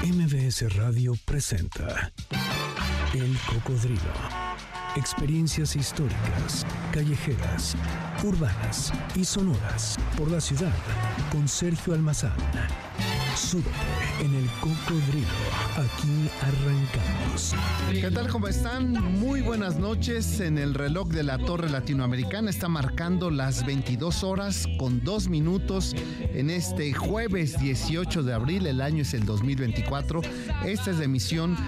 MBS Radio presenta El Cocodrilo. Experiencias históricas, callejeras, urbanas y sonoras por la ciudad con Sergio Almazán. Súbete en El Cocodrilo. Aquí arrancamos. ¿Qué tal? ¿Cómo están? Muy buenas noches. En el reloj de la Torre Latinoamericana está marcando las 22 horas con 2 minutos en este jueves 18 de abril. El año es el 2024. Esta es la emisión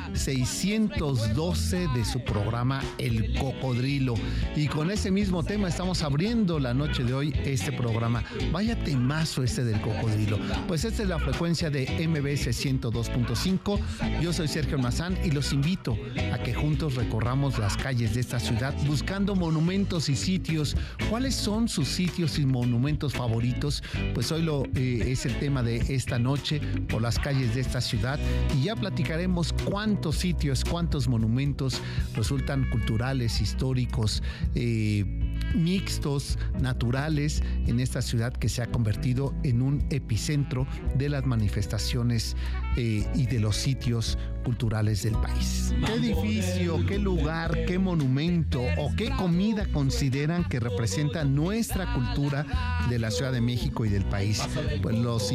612 de su programa El Cocodrilo. Y con ese mismo tema estamos abriendo la noche de hoy este programa. Vaya temazo este del Cocodrilo. Pues esta es la frecuencia de MBS 102.5. Yo soy Sergio Almazán y los invito a que juntos recorramos las calles de esta ciudad buscando monumentos y sitios. ¿Cuáles son sus sitios y monumentos favoritos? Pues hoy es el tema de esta noche, por las calles de esta ciudad, y ya platicaremos cuántos sitios, cuántos monumentos resultan culturales, históricos, mixtos, naturales en esta ciudad que se ha convertido en un epicentro de las manifestaciones y de los sitios culturales del país. ¿Qué edificio, qué lugar, qué monumento o qué comida consideran que representa nuestra cultura de la Ciudad de México y del país? Pues les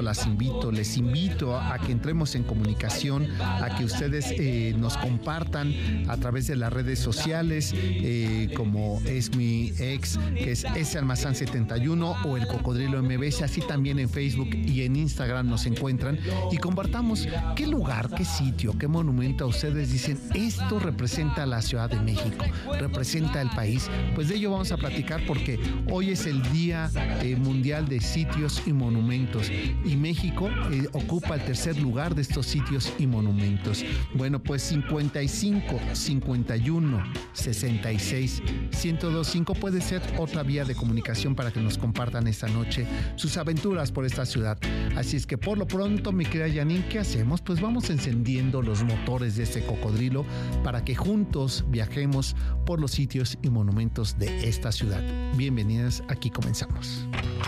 invito a que entremos en comunicación, a que ustedes nos compartan a través de las redes sociales, como es mi ex, que es salmazán71, o El Cocodrilo MBS, así también en Facebook y en Instagram nos encuentran, y compartamos qué lugar, qué sitio, qué monumento a ustedes dicen, esto representa a la Ciudad de México, representa el país. Pues de ello vamos a platicar, porque hoy es el Día Mundial de Sitios y Monumentos, y México ocupa el tercer lugar de estos sitios y monumentos. Bueno, pues 55 51 66 1025 puede ser otra vía de comunicación para que nos compartan esta noche sus aventuras por esta ciudad. Así es que por lo pronto, mi querida Janine, ¿qué hacemos? Pues vamos encendiendo los motores de este cocodrilo para que juntos viajemos por los sitios y monumentos de esta ciudad. Bienvenidas, aquí comenzamos.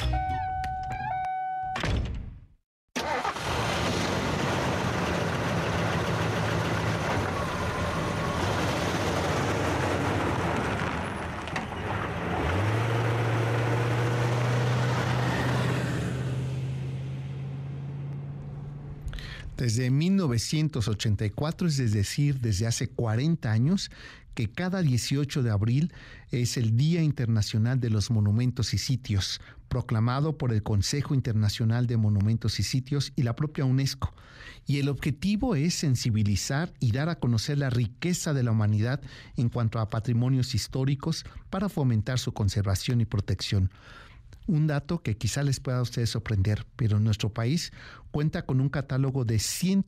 Desde 1984, es decir, desde hace 40 años, que cada 18 de abril es el Día Internacional de los Monumentos y Sitios, proclamado por el Consejo Internacional de Monumentos y Sitios y la propia UNESCO. Y el objetivo es sensibilizar y dar a conocer la riqueza de la humanidad en cuanto a patrimonios históricos para fomentar su conservación y protección. Un dato que quizá les pueda a ustedes sorprender, pero nuestro país cuenta con un catálogo de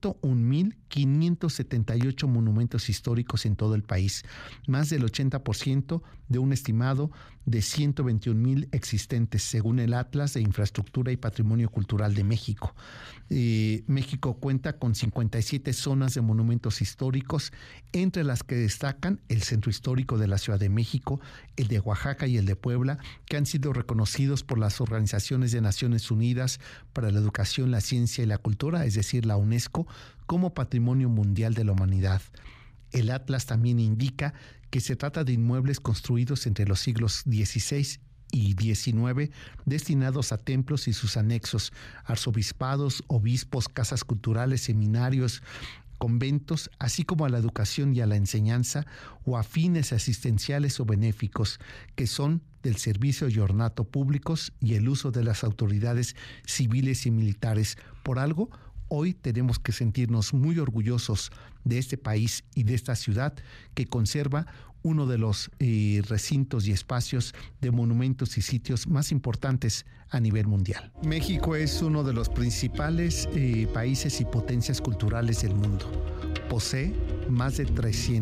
101,578 monumentos históricos en todo el país, más del 80% de un estimado de 121,000 existentes, según el Atlas de Infraestructura y Patrimonio Cultural de México. México cuenta con 57 zonas de monumentos históricos, entre las que destacan el Centro Histórico de la Ciudad de México, el de Oaxaca y el de Puebla, que han sido reconocidos por las Organizaciones de Naciones Unidas para la Educación, la Ciencia y la Cultura, es decir, la UNESCO, como Patrimonio Mundial de la Humanidad. El Atlas también indica que se trata de inmuebles construidos entre los siglos XVI y XIX, destinados a templos y sus anexos, arzobispados, obispos, casas culturales, seminarios, conventos, así como a la educación y a la enseñanza, o a fines asistenciales o benéficos, que son del servicio y ornato públicos y el uso de las autoridades civiles y militares. Por algo, hoy tenemos que sentirnos muy orgullosos de este país y de esta ciudad, que conserva uno de los recintos y espacios de monumentos y sitios más importantes a nivel mundial. México es uno de los principales países y potencias culturales del mundo. Posee más de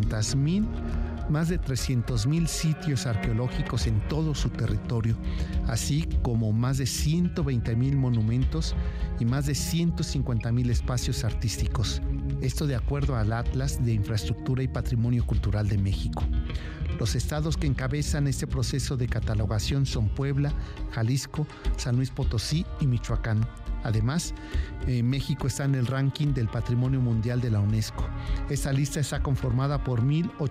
300,000 sitios arqueológicos en todo su territorio, así como más de 120,000 monumentos y más de 150,000 espacios artísticos. Esto de acuerdo al Atlas de Infraestructura y Patrimonio Cultural de México. Los estados que encabezan este proceso de catalogación son Puebla, Jalisco, San Luis Potosí y Michoacán. Además, México está en el ranking del Patrimonio Mundial de la UNESCO. Esta lista está conformada por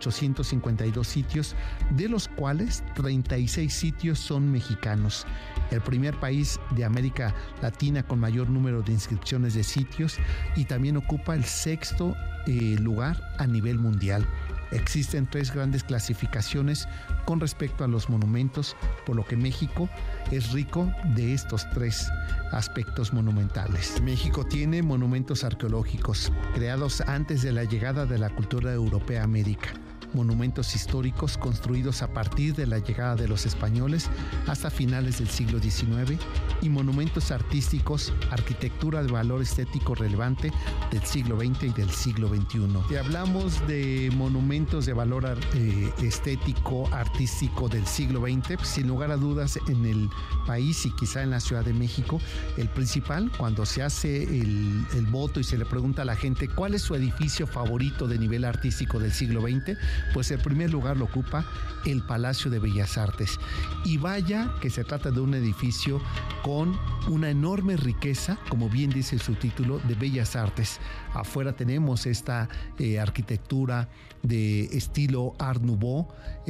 1,852 sitios, de los cuales 36 sitios son mexicanos. El primer país de América Latina con mayor número de inscripciones de sitios, y también ocupa el sexto lugar a nivel mundial. Existen 3 grandes clasificaciones con respecto a los monumentos, por lo que México es rico de estos 3 aspectos monumentales. México tiene monumentos arqueológicos creados antes de la llegada de la cultura europea a América, monumentos históricos construidos a partir de la llegada de los españoles hasta finales del siglo XIX, y monumentos artísticos, arquitectura de valor estético relevante del siglo XX y del siglo XXI. Si hablamos de monumentos de valor estético, artístico del siglo XX, pues, sin lugar a dudas en el país y quizá en la Ciudad de México, el principal, cuando se hace el voto y se le pregunta a la gente cuál es su edificio favorito de nivel artístico del siglo XX, pues el primer lugar lo ocupa el Palacio de Bellas Artes. Y vaya que se trata de un edificio con una enorme riqueza, como bien dice su título, de Bellas Artes. Afuera tenemos esta arquitectura de estilo Art Nouveau,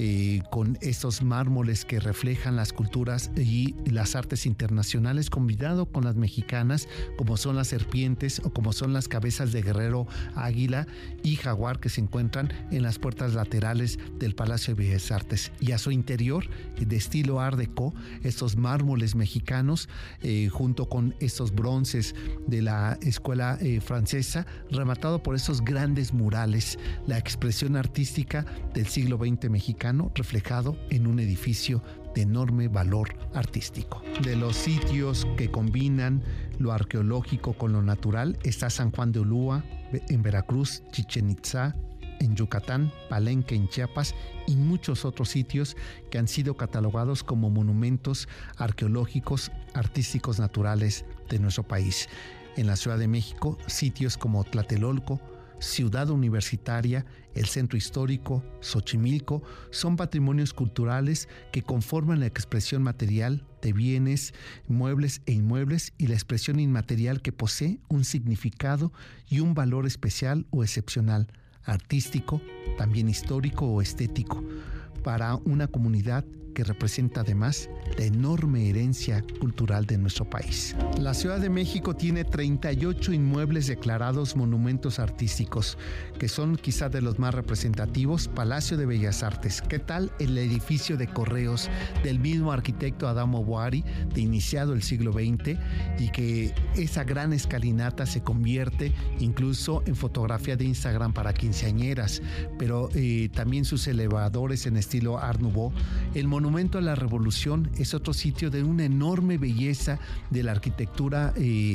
con estos mármoles que reflejan las culturas y las artes internacionales, combinado con las mexicanas, como son las serpientes o como son las cabezas de guerrero, águila y jaguar, que se encuentran en las puertas laterales del Palacio de Bellas Artes. Y a su interior, de estilo Art Deco, estos mármoles mexicanos, junto con estos bronces de la escuela francesa, rematado por esos grandes murales, la expresión artística del siglo XX mexicano reflejado en un edificio de enorme valor artístico. De los sitios que combinan lo arqueológico con lo natural está San Juan de Ulúa en Veracruz, Chichén Itzá en Yucatán, Palenque en Chiapas y muchos otros sitios que han sido catalogados como monumentos arqueológicos, artísticos naturales de nuestro país. En la Ciudad de México, sitios como Tlatelolco, Ciudad Universitaria, el Centro Histórico, Xochimilco, son patrimonios culturales que conforman la expresión material de bienes, muebles e inmuebles, y la expresión inmaterial que posee un significado y un valor especial o excepcional, artístico, también histórico o estético, para una comunidad que representa además la enorme herencia cultural de nuestro país. La Ciudad de México tiene 38 inmuebles declarados monumentos artísticos, que son quizá de los más representativos. Palacio de Bellas Artes. ¿Qué tal el edificio de correos del mismo arquitecto Adamo Boari, de iniciado el siglo XX, y que esa gran escalinata se convierte incluso en fotografía de Instagram para quinceañeras, pero también sus elevadores en estilo Art Nouveau? El Monumento a la Revolución es otro sitio de una enorme belleza de la arquitectura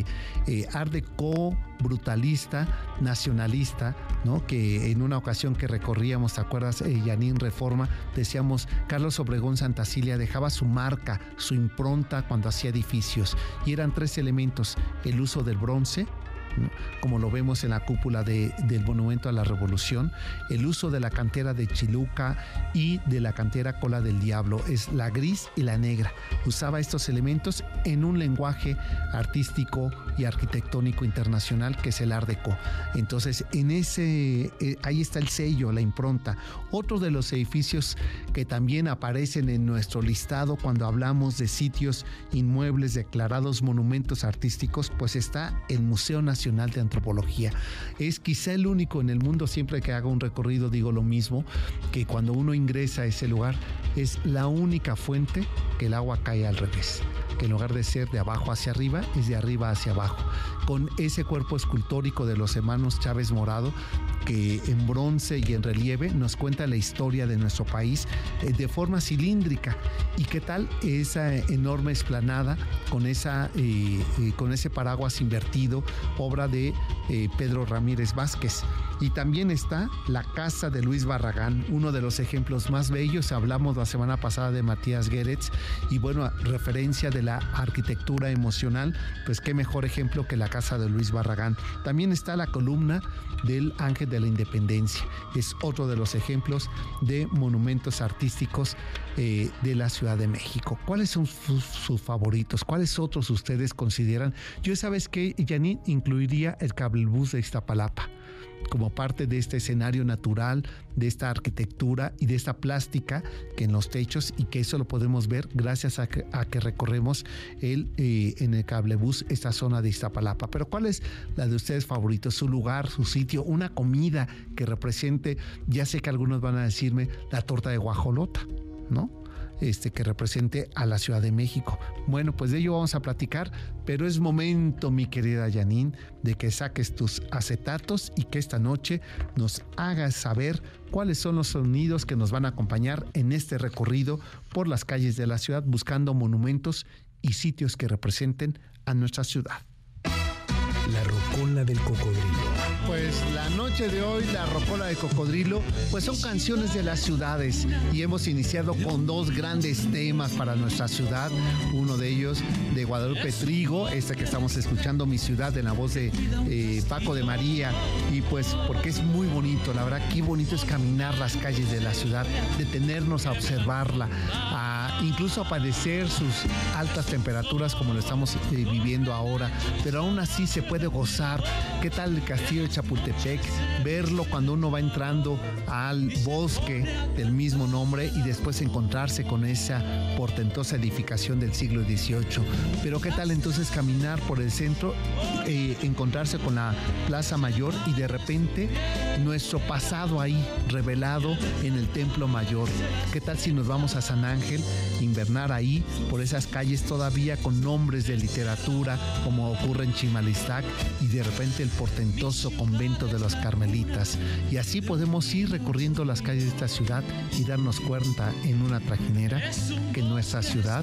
Art Deco, brutalista, nacionalista, ¿no? Que en una ocasión que recorríamos, ¿te acuerdas, Yanin Reforma? Decíamos, Carlos Obregón Santacilia dejaba su marca, su impronta cuando hacía edificios, y eran 3 elementos: el uso del bronce, ¿no?, como lo vemos en la cúpula del Monumento a la Revolución, el uso de la cantera de Chiluca y de la cantera Cola del Diablo, es la gris y la negra. Usaba estos elementos en un lenguaje artístico y arquitectónico internacional que es el Art Deco. Entonces, en ahí está el sello, la impronta. Otro de los edificios que también aparecen en nuestro listado cuando hablamos de sitios inmuebles declarados monumentos artísticos, pues está el Museo Nacional de Antropología. Es quizá el único en el mundo, siempre que hago un recorrido digo lo mismo, que cuando uno ingresa a ese lugar es la única fuente que el agua cae al revés, que en lugar de ser de abajo hacia arriba, es de arriba hacia abajo, con ese cuerpo escultórico de los hermanos Chávez Morado, que en bronce y en relieve nos cuenta la historia de nuestro país de forma cilíndrica. ¿Y qué tal esa enorme explanada con ese paraguas invertido, obra de Pedro Ramírez Vázquez? Y también está la casa de Luis Barragán, uno de los ejemplos más bellos. Hablamos la semana pasada de Matías Gueretz, y bueno, referencia de la arquitectura emocional, pues qué mejor ejemplo que la casa de Luis Barragán. También está la columna del Ángel de la Independencia. Es otro de los ejemplos de monumentos artísticos de la Ciudad de México. ¿Cuáles son sus favoritos? ¿Cuáles otros ustedes consideran? Yo, ¿sabes qué, Janine? Incluiría el cablebús de Iztapalapa como parte de este escenario natural, de esta arquitectura y de esta plástica que en los techos, y que eso lo podemos ver gracias a que recorremos en el cablebús esta zona de Iztapalapa. Pero ¿cuál es la de ustedes favorito? Su lugar, su sitio, una comida que represente, ya sé que algunos van a decirme la torta de guajolota, ¿no? Que represente a la Ciudad de México. Bueno, pues de ello vamos a platicar, pero es momento, mi querida Janine, de que saques tus acetatos y que esta noche nos hagas saber cuáles son los sonidos que nos van a acompañar en este recorrido por las calles de la ciudad, buscando monumentos y sitios que representen a nuestra ciudad. La rocola del cocodrilo. Pues la noche de hoy, la rocola de cocodrilo, pues son canciones de las ciudades, y hemos iniciado con dos grandes temas para nuestra ciudad. Uno de ellos de Guadalupe Trigo, que estamos escuchando, Mi Ciudad, en la voz de Paco de María, y pues porque es muy bonito, la verdad, qué bonito es caminar las calles de la ciudad, detenernos a observarla, incluso a padecer sus altas temperaturas como lo estamos viviendo ahora, pero aún así se puede gozar. ¿Qué tal el castillo de Chapultepec? Verlo cuando uno va entrando al bosque del mismo nombre y después encontrarse con esa portentosa edificación del siglo XVIII. Pero ¿qué tal entonces caminar por el centro, encontrarse con la Plaza Mayor y de repente nuestro pasado ahí revelado en el Templo Mayor? ¿Qué tal si nos vamos a San Ángel, invernar ahí por esas calles todavía con nombres de literatura, como ocurre en Chimalistac, y de repente el portentoso convento de los Carmelitas? Y así podemos ir recorriendo las calles de esta ciudad y darnos cuenta en una trajinera que nuestra ciudad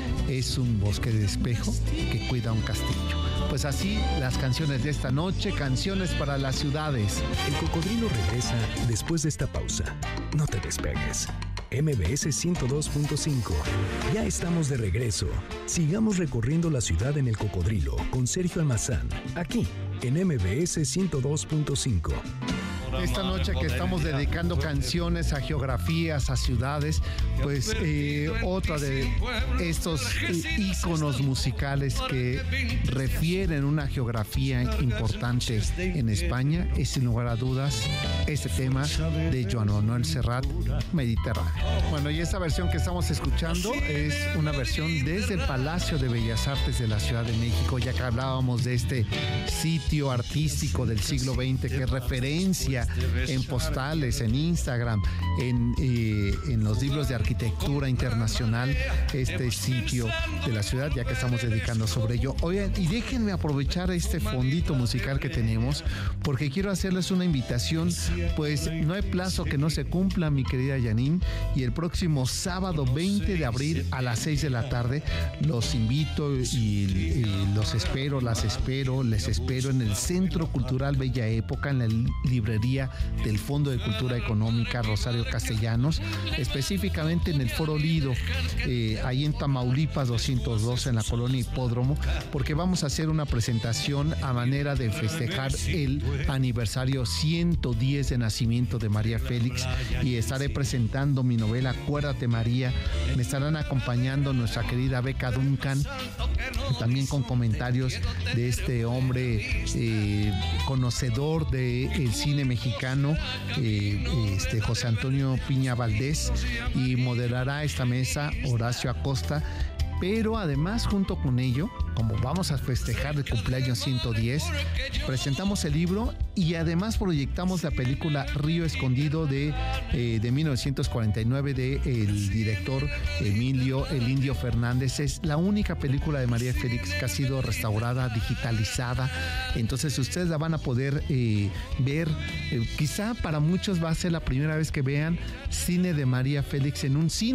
es un bosque de espejo que cuida un castillo. Pues así las canciones de esta noche, canciones para las ciudades. El cocodrilo regresa después de esta pausa. No te despegues. MBS 102.5. Ya estamos de regreso. Sigamos recorriendo la ciudad en el cocodrilo con Sergio Almazán, aquí en MBS 102.5. Esta noche que estamos dedicando canciones a geografías, a ciudades, pues otra de estos íconos musicales que refieren una geografía importante en España es, sin lugar a dudas, este tema de Joan Manuel Serrat, Mediterráneo. Bueno, y esta versión que estamos escuchando es una versión desde el Palacio de Bellas Artes de la Ciudad de México, ya que hablábamos de este sitio artístico del siglo XX que es referencia en postales, en Instagram, en los libros de arquitectura internacional, este sitio de la ciudad, ya que estamos dedicando sobre ello. Oigan, y déjenme aprovechar este fondito musical que tenemos, porque quiero hacerles una invitación. Pues no hay plazo que no se cumpla, mi querida Janine, y el próximo sábado 20 de abril a las 6 de la tarde los invito y les espero en el Centro Cultural Bella Época, en la librería del Fondo de Cultura Económica Rosario Castellanos, específicamente en el Foro Lido, ahí en Tamaulipas 202, en la colonia Hipódromo, porque vamos a hacer una presentación a manera de festejar el aniversario 110 de nacimiento de María Félix, y estaré presentando mi novela Acuérdate María. Me estarán acompañando nuestra querida Beca Duncan, también con comentarios de este hombre conocedor del cine mexicano, José Antonio Piña Valdés, y moderará esta mesa Horacio Acosta. Pero además, junto con ello, como vamos a festejar el cumpleaños 110, presentamos el libro y además proyectamos la película Río Escondido de 1949 del director Emilio El Indio Fernández. Es la única película de María Félix que ha sido restaurada, digitalizada. Entonces ustedes la van a poder ver. Quizá para muchos va a ser la primera vez que vean cine de María Félix en un cine.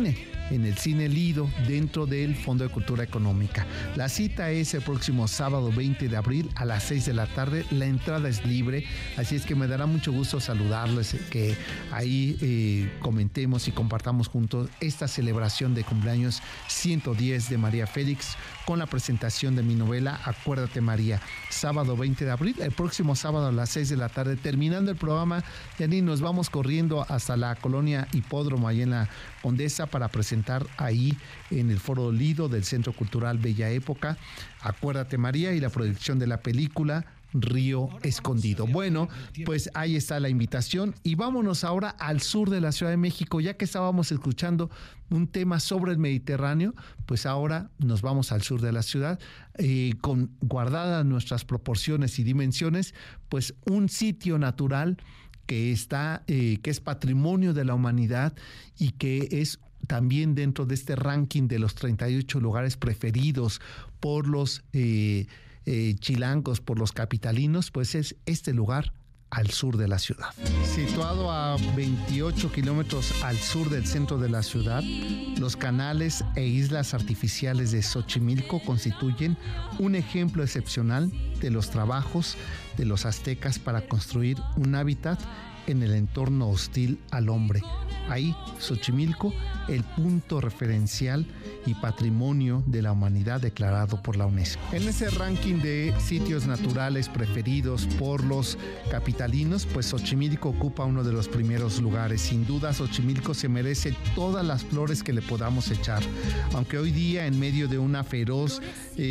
en el Cine Lido, dentro del Fondo de Cultura Económica. La cita es el próximo sábado 20 de abril a las 6 de la tarde. La entrada es libre, así es que me dará mucho gusto saludarles, que ahí comentemos y compartamos juntos esta celebración de cumpleaños 110 de María Félix, con la presentación de mi novela Acuérdate María, sábado 20 de abril, el próximo sábado a las 6 de la tarde. Terminando el programa, Yani, nos vamos corriendo hasta la colonia Hipódromo, ahí en la Condesa, para presentar ahí en el Foro Lido del Centro Cultural Bella Época Acuérdate María y la proyección de la película Río Escondido. Bueno, pues ahí está la invitación, y vámonos ahora al sur de la Ciudad de México. Ya que estábamos escuchando un tema sobre el Mediterráneo, pues ahora nos vamos al sur de la ciudad, con guardadas nuestras proporciones y dimensiones, pues un sitio natural que está, que es patrimonio de la humanidad y que es también dentro de este ranking de los 38 lugares preferidos por los chilangos, por los capitalinos, pues es este lugar al sur de la ciudad. Situado a 28 kilómetros al sur del centro de la ciudad, los canales e islas artificiales de Xochimilco constituyen un ejemplo excepcional de los trabajos de los aztecas para construir un hábitat en el entorno hostil al hombre. Ahí, Xochimilco, el punto referencial y patrimonio de la humanidad declarado por la UNESCO. En ese ranking de sitios naturales preferidos por los capitalinos, pues Xochimilco ocupa uno de los primeros lugares. Sin duda, Xochimilco se merece todas las flores que le podamos echar. Aunque hoy día, en medio de una feroz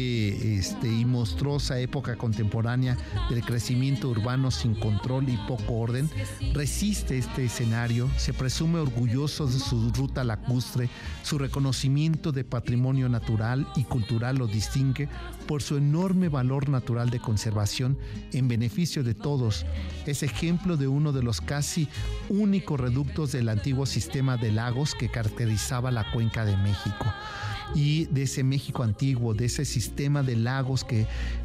y monstruosa época contemporánea del crecimiento urbano sin control y poco orden, resiste este escenario. Se presume orgulloso de su ruta lacustre. Su reconocimiento de patrimonio natural y cultural lo distingue por su enorme valor natural de conservación en beneficio de todos. Es ejemplo de uno de los casi únicos reductos del antiguo sistema de lagos que caracterizaba la Cuenca de México. Y de ese México antiguo, de ese sistema de lagos que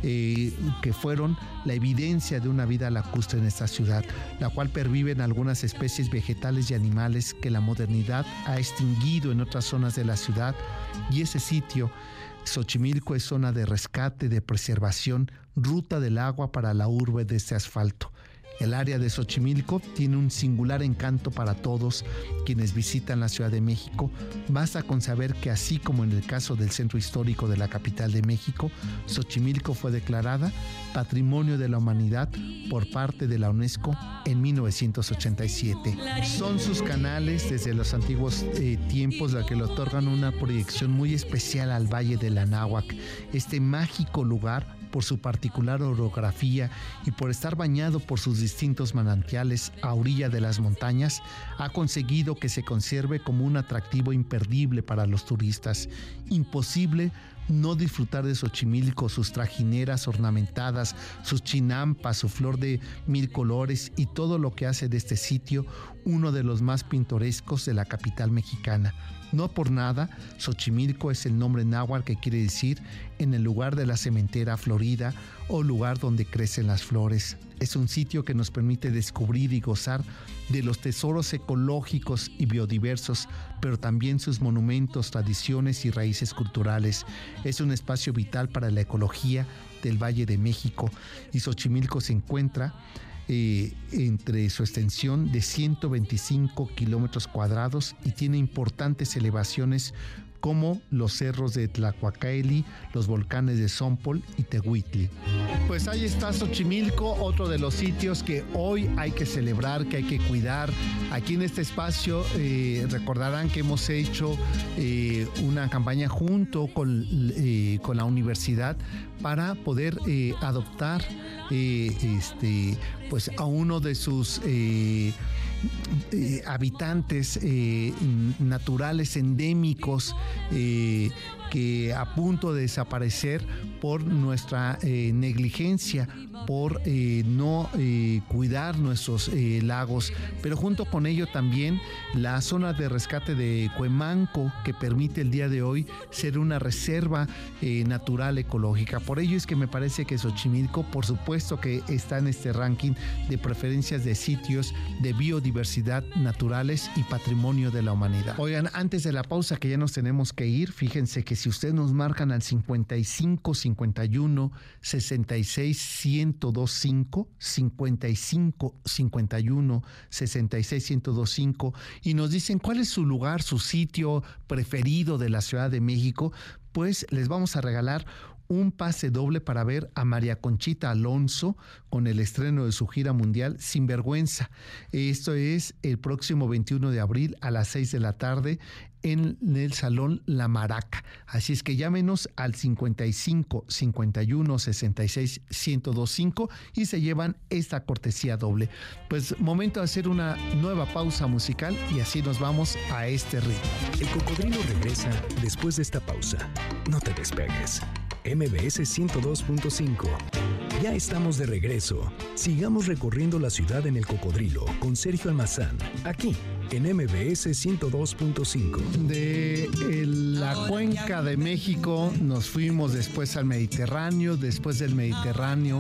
fueron la evidencia de una vida lacustre en esta ciudad, la cual perviven algunas especies vegetales y animales que la modernidad ha extinguido en otras zonas de la ciudad. Y ese sitio, Xochimilco, es zona de rescate, de preservación, ruta del agua para la urbe de este asfalto. El área de Xochimilco tiene un singular encanto para todos quienes visitan la Ciudad de México. Basta con saber que, así como en el caso del centro histórico de la capital de México, Xochimilco fue declarada Patrimonio de la Humanidad por parte de la UNESCO en 1987. Son sus canales desde los antiguos tiempos la que le otorgan una proyección muy especial al Valle del Anáhuac, este mágico lugar por su particular orografía y por estar bañado por sus distintos manantiales a orilla de las montañas, ha conseguido que se conserve como un atractivo imperdible para los turistas. Imposible no disfrutar de Xochimilco, sus trajineras ornamentadas, sus chinampas, su flor de 1000 colores y todo lo que hace de este sitio uno de los más pintorescos de la capital mexicana. No por nada, Xochimilco es el nombre náhuatl que quiere decir en el lugar de la sementera florida o lugar donde crecen las flores. Es un sitio que nos permite descubrir y gozar de los tesoros ecológicos y biodiversos, pero también sus monumentos, tradiciones y raíces culturales. Es un espacio vital para la ecología del Valle de México, y Xochimilco se encuentra entre su extensión de 125 kilómetros cuadrados y tiene importantes elevaciones como los cerros de Tlahuacaeli, los volcanes de Sompol y Tehuitli. Pues ahí está Xochimilco, otro de los sitios que hoy hay que celebrar, que hay que cuidar. Aquí en este espacio recordarán que hemos hecho una campaña junto con la universidad para poder adoptar pues a uno de sus habitantes naturales endémicos que a punto de desaparecer por nuestra negligencia, por no cuidar nuestros lagos, pero junto con ello también la zona de rescate de Cuemanco, que permite el día de hoy ser una reserva natural ecológica. Por ello es que me parece que Xochimilco, por supuesto que está en este ranking de preferencias de sitios de biodiversidad naturales y patrimonio de la humanidad. Oigan, antes de la pausa, que ya nos tenemos que ir, fíjense que si ustedes nos marcan al 55 51 66 1025, 55 51 66 1025, y nos dicen cuál es su lugar, su sitio preferido de la Ciudad de México, pues les vamos a regalar un pase doble para ver a María Conchita Alonso con el estreno de su gira mundial Sinvergüenza. Esto es el próximo 21 de abril a las 6 de la tarde en el Salón La Maraca. Así es que llámenos al 55 51 66 1025 y se llevan esta cortesía doble. Pues momento de hacer una nueva pausa musical y así nos vamos a este ritmo. El Cocodrilo regresa después de esta pausa. No te despegues. MBS 102.5. Ya estamos de regreso. Sigamos recorriendo la ciudad en el Cocodrilo con Sergio Almazán, aquí en MBS 102.5. De la Cuenca de México nos fuimos después al Mediterráneo, después del Mediterráneo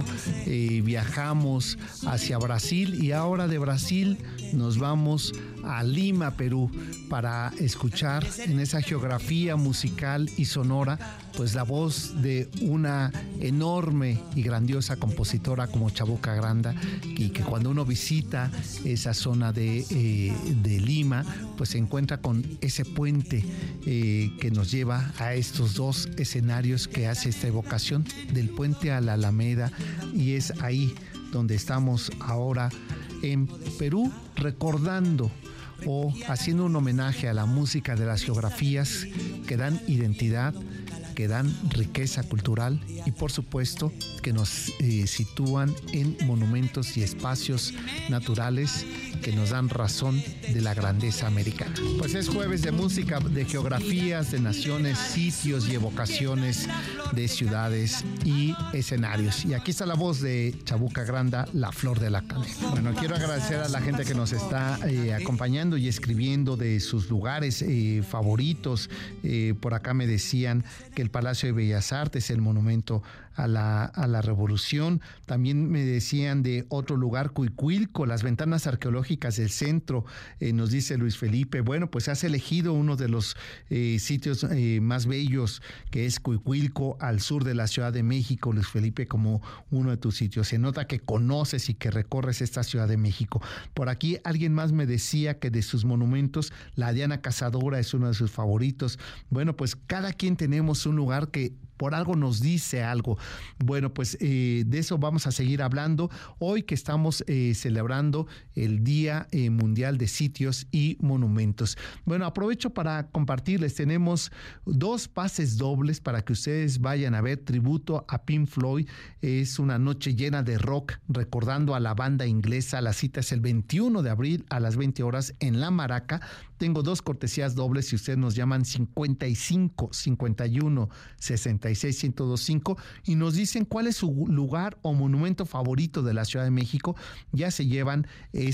viajamos hacia Brasil y ahora de Brasil nos vamos a Lima, Perú, para escuchar en esa geografía musical y sonora pues la voz de una enorme y grandiosa compositora como Chabuca Granda, y que cuando uno visita esa zona de Lima, pues se encuentra con ese puente que nos lleva a estos dos escenarios que hace esta evocación del puente a la Alameda, y es ahí donde estamos ahora en Perú, recordando o haciendo un homenaje a la música de las geografías que dan identidad, que dan riqueza cultural y por supuesto que nos sitúan en monumentos y espacios naturales que nos dan razón de la grandeza americana. Pues es jueves de música, de geografías, de naciones, sitios y evocaciones de ciudades y escenarios. Y aquí está la voz de Chabuca Granda, La Flor de la Canela. Bueno, quiero agradecer a la gente que nos está acompañando y escribiendo de sus lugares favoritos. Por acá me decían que el Palacio de Bellas Artes, el monumento a la Revolución. También me decían de otro lugar, Cuicuilco, las ventanas arqueológicas del centro. Nos dice Luis Felipe, bueno, pues has elegido uno de los sitios más bellos, que es Cuicuilco, al sur de la Ciudad de México, Luis Felipe, como uno de tus sitios. Se nota que conoces y que recorres esta Ciudad de México. Por aquí alguien más me decía que de sus monumentos, la Diana Cazadora es uno de sus favoritos. Bueno, pues cada quien tenemos un lugar que por algo nos dice algo. Bueno, pues de eso vamos a seguir hablando hoy que estamos celebrando el Día Mundial de Sitios y Monumentos. Bueno, aprovecho para compartirles, tenemos 2 pases dobles para que ustedes vayan a ver tributo a Pink Floyd. Es una noche llena de rock recordando a la banda inglesa. La cita es el 21 de abril a las 20 horas en La Maraca. Tengo 2 cortesías dobles si ustedes nos llaman 55 51 66 1025 y nos dicen cuál es su lugar o monumento favorito de la Ciudad de México. Ya se llevan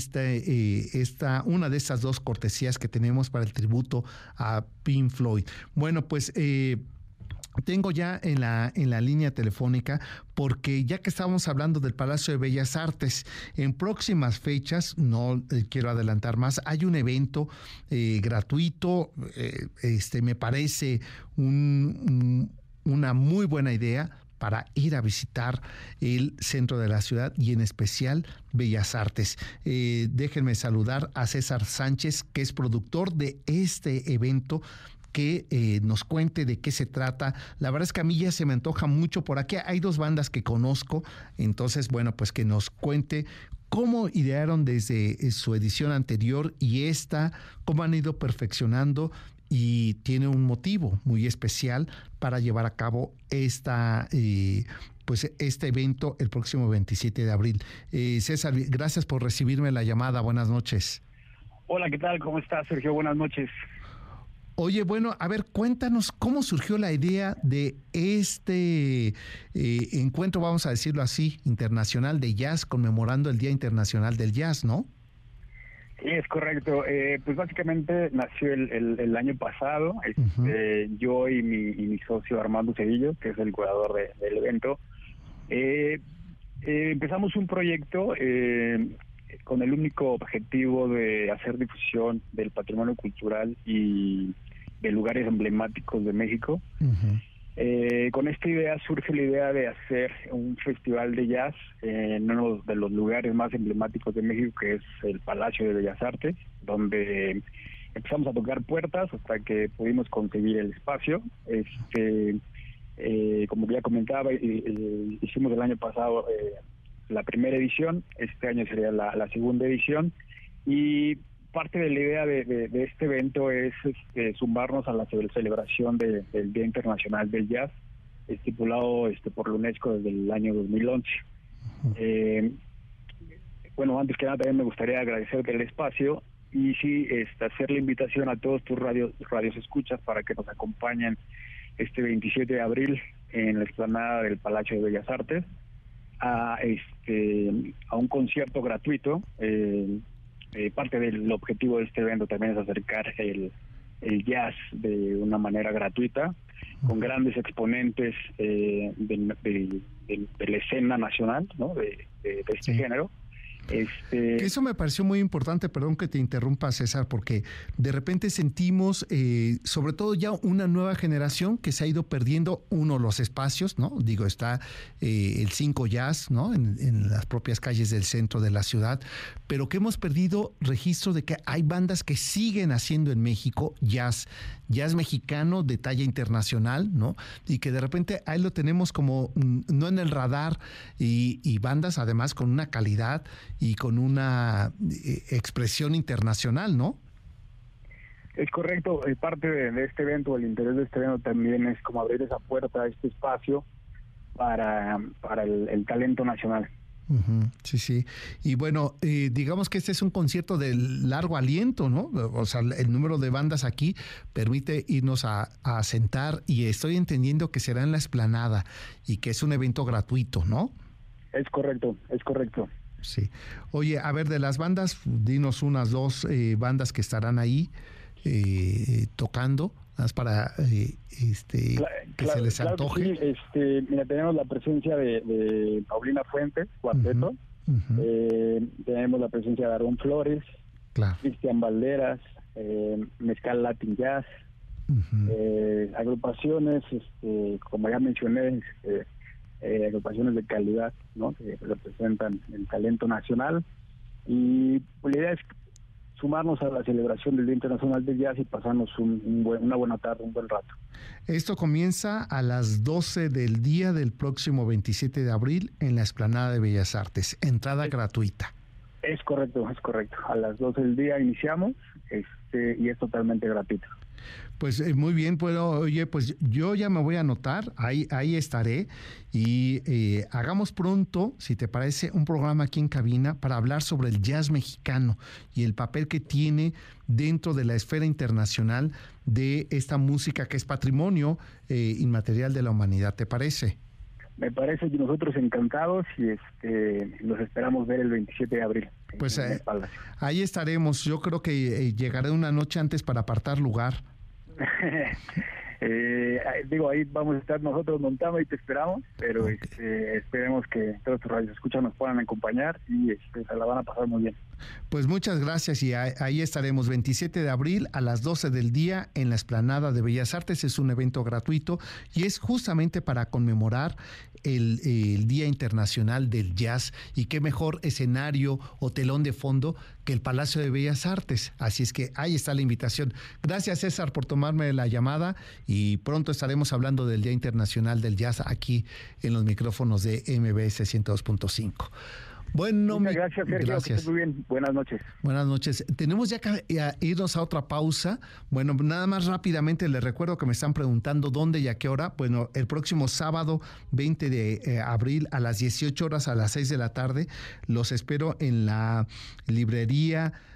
una de estas 2 cortesías que tenemos para el tributo a Pink Floyd. Bueno, pues tengo ya en la línea telefónica, porque ya que estábamos hablando del Palacio de Bellas Artes, en próximas fechas, no quiero adelantar más, hay un evento gratuito, me parece una muy buena idea para ir a visitar el centro de la ciudad y en especial Bellas Artes. Déjenme saludar a César Sánchez, que es productor de este evento, que nos cuente de qué se trata. La verdad es que a mí ya se me antoja mucho. Por aquí hay 2 bandas que conozco, entonces, bueno, pues que nos cuente cómo idearon desde su edición anterior y cómo han ido perfeccionando, y tiene un motivo muy especial para llevar a cabo este evento el próximo 27 de abril. César, gracias por recibirme la llamada. Buenas noches. Hola, ¿qué tal? ¿Cómo estás, Sergio? Buenas noches. Oye, bueno, a ver, cuéntanos cómo surgió la idea de este encuentro, vamos a decirlo así, internacional de jazz, conmemorando el Día Internacional del Jazz, ¿no? Sí, es correcto. Pues básicamente nació el año pasado. Yo y mi socio Armando Cedillo, que es el curador del evento, empezamos un proyecto con el único objetivo de hacer difusión del patrimonio cultural y de lugares emblemáticos de México. Con esta idea surge la idea de hacer un festival de jazz en uno de los lugares más emblemáticos de México, que es el Palacio de Bellas Artes, donde empezamos a tocar puertas hasta que pudimos conseguir el espacio. Como ya comentaba, hicimos el año pasado la primera edición, este año sería la segunda edición, y parte de la idea de este evento es sumarnos a la celebración del Día Internacional del Jazz, estipulado por la UNESCO desde el año 2011. Bueno, antes que nada también me gustaría agradecerte el espacio y sí, hacer la invitación a todos tus radios escuchas para que nos acompañen este 27 de abril en la explanada del Palacio de Bellas Artes a un concierto gratuito. Parte del objetivo de este evento también es acercar el jazz de una manera gratuita, con grandes exponentes de la escena nacional, ¿no? de este género. Eso me pareció muy importante, perdón que te interrumpa, César, porque de repente sentimos, sobre todo ya una nueva generación que se ha ido perdiendo los espacios, ¿no? Digo, está el 5 Jazz, ¿no? En las propias calles del centro de la ciudad, pero que hemos perdido registro de que hay bandas que siguen haciendo en México jazz mexicano de talla internacional, ¿no? Y que de repente ahí lo tenemos como no en el radar y bandas además con una calidad y con una expresión internacional, ¿no? Es correcto. Parte de este evento, el interés de este evento también es como abrir esa puerta, este espacio para el talento nacional. Sí, sí. Y bueno, digamos que este es un concierto de largo aliento, ¿no? O sea, el número de bandas aquí permite irnos a sentar, y estoy entendiendo que será en la explanada y que es un evento gratuito, ¿no? Es correcto. Sí. Oye, a ver, de las bandas, dinos unas 2 bandas que estarán ahí tocando, más para que se les antoje. Claro sí. Mira, tenemos la presencia de Paulina Fuentes, cuarteto. Tenemos la presencia de Aarón Flores, claro, Cristian Valderas, Mezcal Latin Jazz, agrupaciones, como ya mencioné, agrupaciones de calidad, ¿no? Que representan el talento nacional, y pues, la idea es sumarnos a la celebración del Día Internacional del Jazz y pasarnos una buena tarde, un buen rato. Esto comienza a las 12 del día del próximo 27 de abril en la explanada de Bellas Artes, entrada gratuita. Es correcto. A las 12 del día iniciamos y es totalmente gratuito. Pues muy bien, oye, pues yo ya me voy a anotar, ahí estaré, y hagamos pronto, si te parece, un programa aquí en cabina para hablar sobre el jazz mexicano y el papel que tiene dentro de la esfera internacional de esta música que es patrimonio inmaterial de la humanidad. ¿Te parece? Me parece, que nosotros encantados, y los esperamos ver el 27 de abril. Pues ahí estaremos. Yo creo que llegaré una noche antes para apartar lugar. Ahí vamos a estar nosotros montando y te esperamos, pero esperemos que todos tus radioescuchas nos puedan acompañar y se la van a pasar muy bien. Pues muchas gracias, y ahí estaremos 27 de abril a las 12 del día en la explanada de Bellas Artes. Es un evento gratuito y es justamente para conmemorar el Día Internacional del Jazz, y qué mejor escenario o telón de fondo que el Palacio de Bellas Artes. Así es que ahí está la invitación. Gracias, César, por tomarme la llamada, y pronto estaremos hablando del Día Internacional del Jazz aquí en los micrófonos de MBS 102.5. Bueno, muchas gracias, Sergio. Gracias. Que estés muy bien. Buenas noches. Buenas noches. Tenemos ya que irnos a otra pausa. Bueno, nada más rápidamente les recuerdo que me están preguntando dónde y a qué hora. Bueno, el próximo sábado 20 de abril a las 18 horas, a las 6 de la tarde, los espero en la librería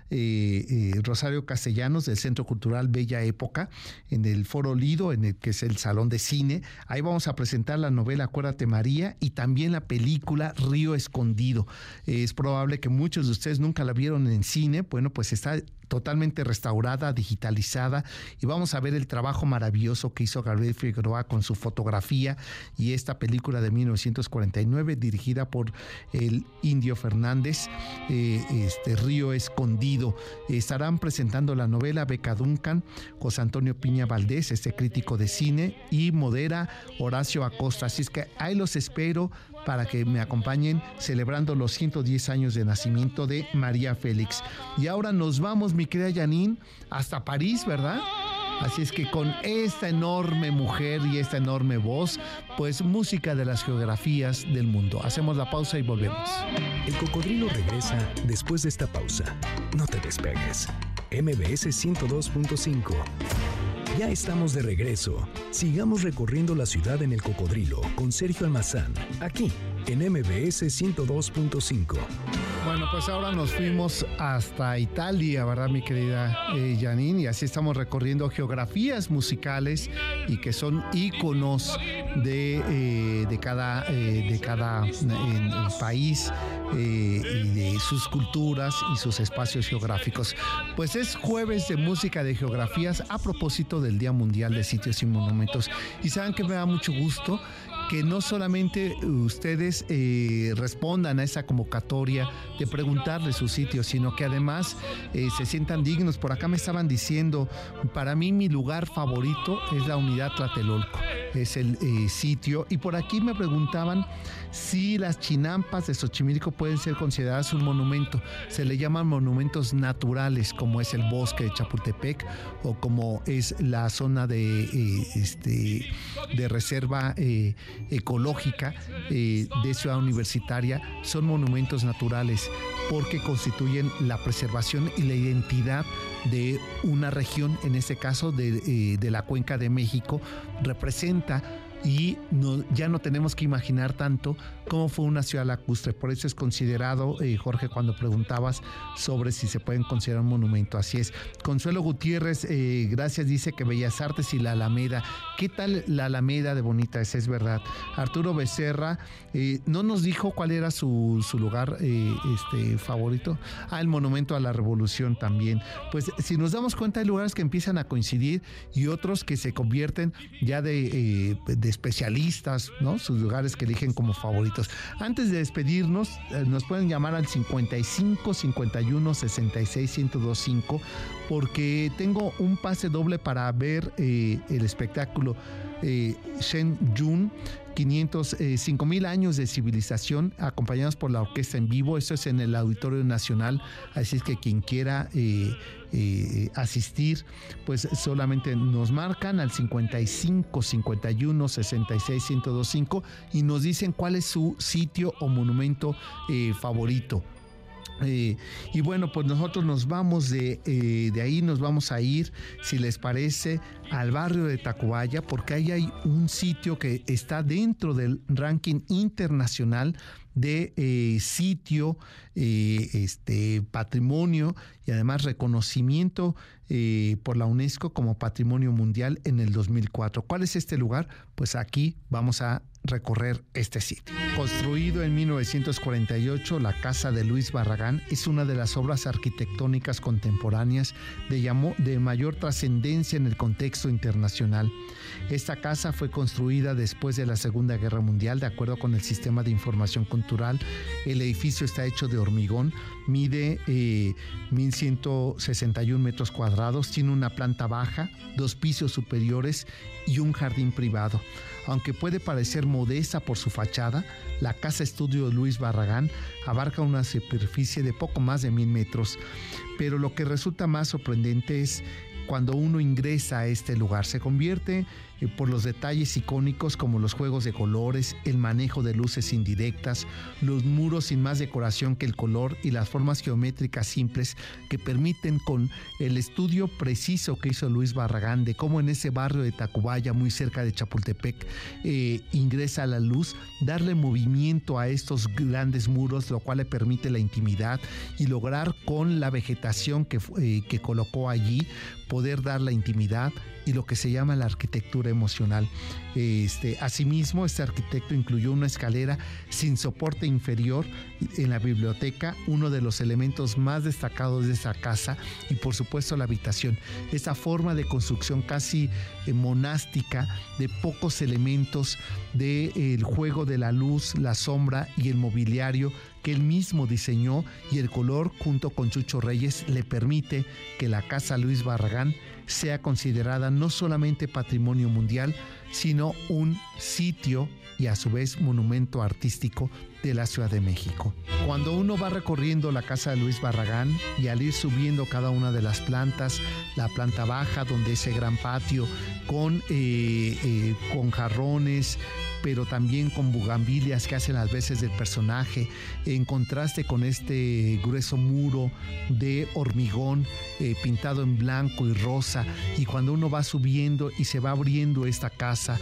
Rosario Castellanos del Centro Cultural Bella Época, en el Foro Lido, que es el Salón de Cine. Ahí vamos a presentar la novela Acuérdate María y también la película Río Escondido. Es probable que muchos de ustedes nunca la vieron en cine. Bueno, pues está totalmente restaurada, digitalizada, y vamos a ver el trabajo maravilloso que hizo Gabriel Figueroa con su fotografía y esta película de 1949 dirigida por el Indio Fernández, Río Escondido. Estarán presentando la novela Beca Duncan, José Antonio Piña Valdés, crítico de cine, y modera Horacio Acosta. Así es que ahí los espero para que me acompañen celebrando los 110 años de nacimiento de María Félix. Y ahora nos vamos, mi querida Janine, hasta París, ¿verdad? Así es que con esta enorme mujer y esta enorme voz, pues música de las geografías del mundo. Hacemos la pausa y volvemos. El Cocodrilo regresa después de esta pausa. No te despegues. MBS 102.5. Ya estamos de regreso. Sigamos recorriendo la ciudad en el Cocodrilo con Sergio Almazán, aquí en MBS 102.5. Bueno, pues ahora nos fuimos hasta Italia, ¿verdad, mi querida Janine? Y así estamos recorriendo geografías musicales y que son íconos de cada país y de sus culturas y sus espacios geográficos. Pues es jueves de música de geografías a propósito del Día Mundial de Sitios y Monumentos. Y saben que me da mucho gusto que no solamente ustedes respondan a esa convocatoria de preguntarle sus sitios, sino que además se sientan dignos. Por acá me estaban diciendo, para mí mi lugar favorito es la Unidad Tlatelolco, es el sitio. Y por aquí me preguntaban si las chinampas de Xochimilco pueden ser consideradas un monumento. Se le llaman monumentos naturales, como es el bosque de Chapultepec o como es la zona de reserva ecológica de Ciudad Universitaria. Son monumentos naturales porque constituyen la preservación y la identidad de una región, en este caso de la Cuenca de México. Representa y ya no tenemos que imaginar tanto cómo fue una ciudad lacustre. Por eso es considerado, Jorge, cuando preguntabas sobre si se pueden considerar un monumento. Así es. Consuelo Gutiérrez, gracias, dice que Bellas Artes y la Alameda. ¿Qué tal la Alameda de bonita es verdad? Arturo Becerra no nos dijo cuál era su lugar favorito. El Monumento a la Revolución también. Pues si nos damos cuenta, hay lugares que empiezan a coincidir y otros que se convierten ya de especialistas, ¿no? Sus lugares que eligen como favoritos. Antes de despedirnos, nos pueden llamar al 55 51 66 1025 porque tengo un pase doble para ver el espectáculo Shen Yun, 5.000 años de civilización, acompañados por la orquesta en vivo. Esto es en el Auditorio Nacional, así es que quien quiera asistir, pues solamente nos marcan al 55 51 66 1025 y nos dicen cuál es su sitio o monumento favorito. Y bueno, pues nosotros nos vamos de ahí, nos vamos a ir, si les parece, al barrio de Tacubaya, porque ahí hay un sitio que está dentro del ranking internacional de sitio, patrimonio y además reconocimiento por la UNESCO como Patrimonio Mundial en el 2004. ¿Cuál es este lugar? Pues aquí vamos a recorrer este sitio. Construido en 1948, la Casa de Luis Barragán es una de las obras arquitectónicas contemporáneas de mayor trascendencia en el contexto internacional. Esta casa fue construida después de la Segunda Guerra Mundial, de acuerdo con el Sistema de Información Cultural. El edificio está hecho de hormigón, mide 1.161 metros cuadrados, tiene una planta baja, 2 pisos superiores y un jardín privado. Aunque puede parecer modesta por su fachada, la Casa Estudio Luis Barragán abarca una superficie de poco más de 1,000 metros. Pero lo que resulta más sorprendente es cuando uno ingresa a este lugar. Se convierte por los detalles icónicos como los juegos de colores, el manejo de luces indirectas, los muros sin más decoración que el color y las formas geométricas simples que permiten, con el estudio preciso que hizo Luis Barragán de cómo en ese barrio de Tacubaya, muy cerca de Chapultepec, ingresa la luz, darle movimiento a estos grandes muros, lo cual le permite la intimidad y lograr con la vegetación que colocó allí poder dar la intimidad y lo que se llama la arquitectura emocional. Asimismo, este arquitecto incluyó una escalera sin soporte inferior en la biblioteca, uno de los elementos más destacados de esa casa, y por supuesto la habitación. Esa forma de construcción casi monástica, de pocos elementos, del juego de la luz, la sombra y el mobiliario que él mismo diseñó, y el color junto con Chucho Reyes le permite que la Casa Luis Barragán sea considerada no solamente patrimonio mundial, sino un sitio y a su vez monumento artístico de la Ciudad de México. Cuando uno va recorriendo la Casa de Luis Barragán y al ir subiendo cada una de las plantas, la planta baja donde ese gran patio con jarrones, pero también con bugambilias que hacen las veces del personaje, en contraste con este grueso muro de hormigón pintado en blanco y rosa, y cuando uno va subiendo y se va abriendo esta casa,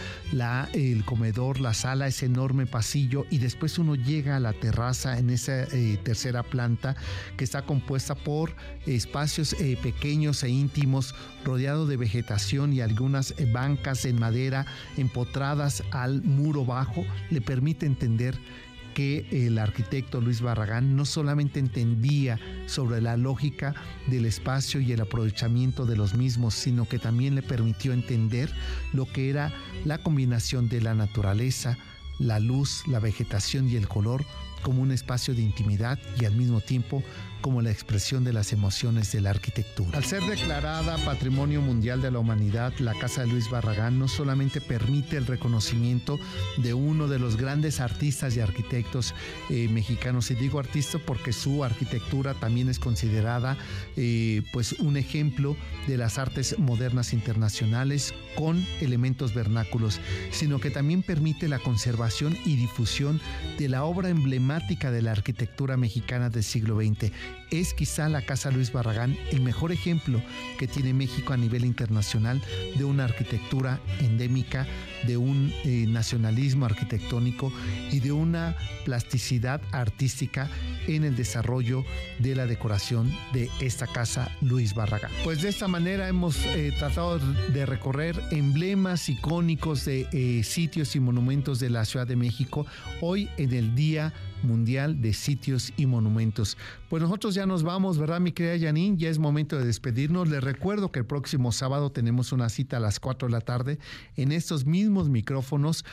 el comedor, la sala, ese enorme pasillo, y después uno llega a la terraza en esa tercera planta que está compuesta por espacios pequeños e íntimos, rodeado de vegetación y algunas bancas en madera empotradas al muro bajo, le permite entender que el arquitecto Luis Barragán no solamente entendía sobre la lógica del espacio y el aprovechamiento de los mismos, sino que también le permitió entender lo que era la combinación de la naturaleza, la luz, la vegetación y el color como un espacio de intimidad y al mismo tiempo como la expresión de las emociones de la arquitectura. Al ser declarada Patrimonio Mundial de la Humanidad, la Casa de Luis Barragán no solamente permite el reconocimiento de uno de los grandes artistas y arquitectos mexicanos, y digo artista porque su arquitectura también es considerada pues un ejemplo de las artes modernas internacionales con elementos vernáculos, sino que también permite la conservación y difusión de la obra emblemática de la arquitectura mexicana del siglo XX. Es quizá la Casa Luis Barragán el mejor ejemplo que tiene México a nivel internacional de una arquitectura endémica, de un nacionalismo arquitectónico y de una plasticidad artística en el desarrollo de la decoración de esta Casa Luis Barragán. Pues de esta manera hemos tratado de recorrer emblemas icónicos de sitios y monumentos de la Ciudad de México, hoy en el Día Mundial de Sitios y Monumentos. Pues nosotros ya nos vamos, ¿verdad, mi querida Janine? Ya es momento de despedirnos. Les recuerdo que el próximo sábado tenemos una cita a las 4 de la tarde en estos mismos micrófonos.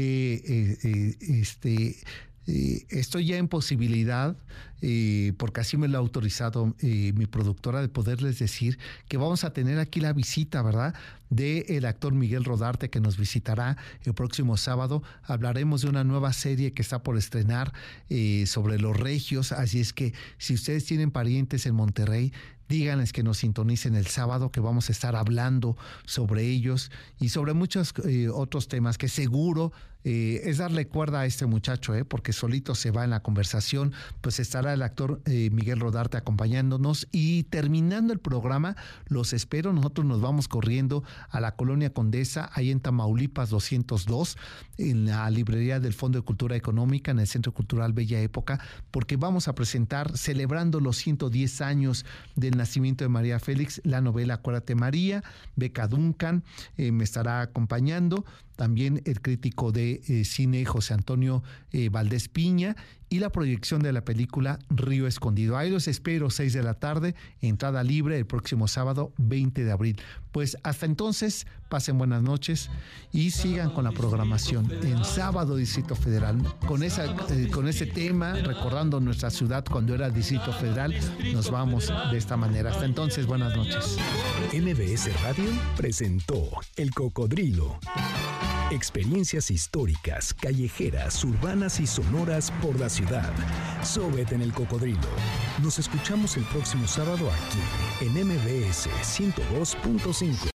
Estoy ya en posibilidad, porque así me lo ha autorizado mi productora, de poderles decir que vamos a tener aquí la visita, ¿verdad?, del actor Miguel Rodarte, que nos visitará el próximo sábado. Hablaremos de una nueva serie que está por estrenar sobre los regios, así es que si ustedes tienen parientes en Monterrey, díganles que nos sintonicen el sábado, que vamos a estar hablando sobre ellos y sobre muchos otros temas que seguro es darle cuerda a este muchacho, porque solito se va en la conversación. Pues estará el actor Miguel Rodarte acompañándonos, y terminando el programa los espero. Nosotros nos vamos corriendo a la Colonia Condesa, ahí en Tamaulipas 202, en la librería del Fondo de Cultura Económica, en el Centro Cultural Bella Época, porque vamos a presentar, celebrando los 110 años del nacimiento de María Félix, la novela Acuérdate María. Beca Duncan me estará acompañando, también el crítico de cine José Antonio Valdés Piña, y la proyección de la película Río Escondido. Ahí los espero, 6 de la tarde, entrada libre el próximo sábado 20 de abril. Pues hasta entonces, pasen buenas noches y sigan con la programación en Sábado Distrito Federal. Con ese tema, recordando nuestra ciudad cuando era Distrito Federal, nos vamos de esta manera. Hasta entonces, buenas noches. MBS Radio presentó El Cocodrilo. Experiencias históricas, callejeras, urbanas y sonoras por la ciudad. Sóbete en El Cocodrilo. Nos escuchamos el próximo sábado aquí en MBS 102.5.